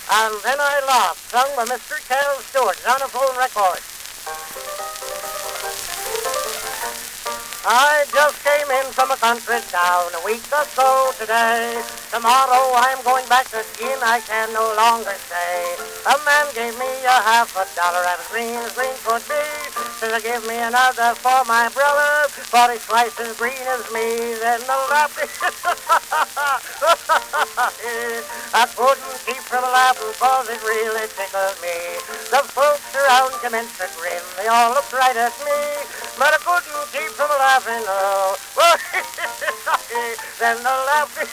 And then I laughed, sung by Mr. Cal Stewart, Xylophone record. I just came in from a country town a week ago today. Tomorrow I'm going back to skiing, I can no longer stay. A man gave me $50 and as green could be. Says give me another for my brother, but he's twice as green as me. Then the laughing I couldn't keep from laughing cause it really tickled me. The folks around commenced to grin, they all looked right at me, but I couldn't keep from laughing, oh. Then the laughing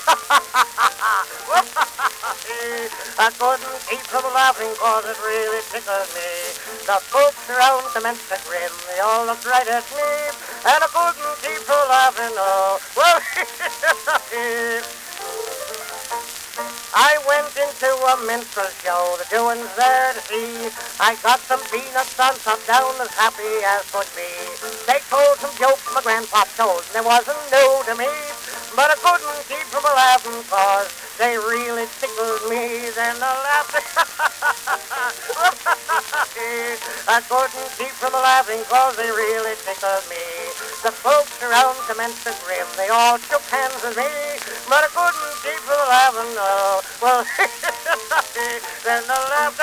I couldn't keep from laughing cause it really tickled me. The folks around commenced to grin, they all looked right at me, and I couldn't keep from laughing, oh. I went into a minstrel show, the doings there to see. I got some peanuts and sat down as happy as could be. They told some jokes my grandpa told, and they wasn't new to me, but I couldn't keep from laughing cause they really tickled me. Then I laughed. I couldn't keep from laughing cause they really tickled me. The folks around commenced to grin, they all shook hands with me, but I couldn't keep from laughing, no. Well, then I laughed.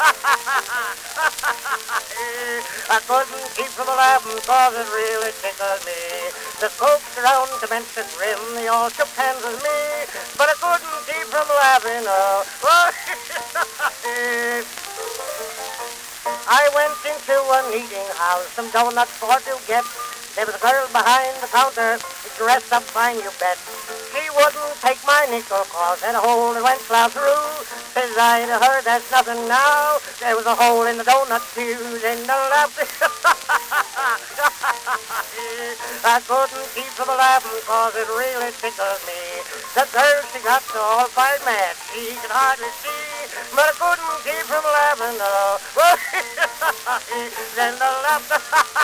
I couldn't keep from laughing cause it really tickled me. The folks around commenced to grin, they all shook hands with me, but I couldn't keep from laughing, no. Well, I went into an eating house, some donuts for to get. There was a girl behind the counter, dressed up fine, you bet. She wouldn't take my nickel cause had a hole that went cloud through. Says I to her, that's nothing now. There was a hole in the donut shoes and the laughing. I couldn't keep from laughing cause it really tickled me. The girl, she got so all fired mad, she could hardly see, but I couldn't keep from laughing, no. Then the laughter.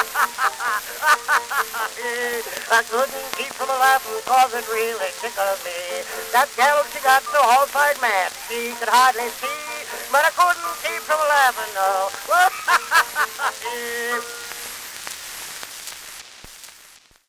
I couldn't keep from laughing cause it really tickled me. That gal, she got so all fired mad, she could hardly see, but I couldn't keep from laughing, no.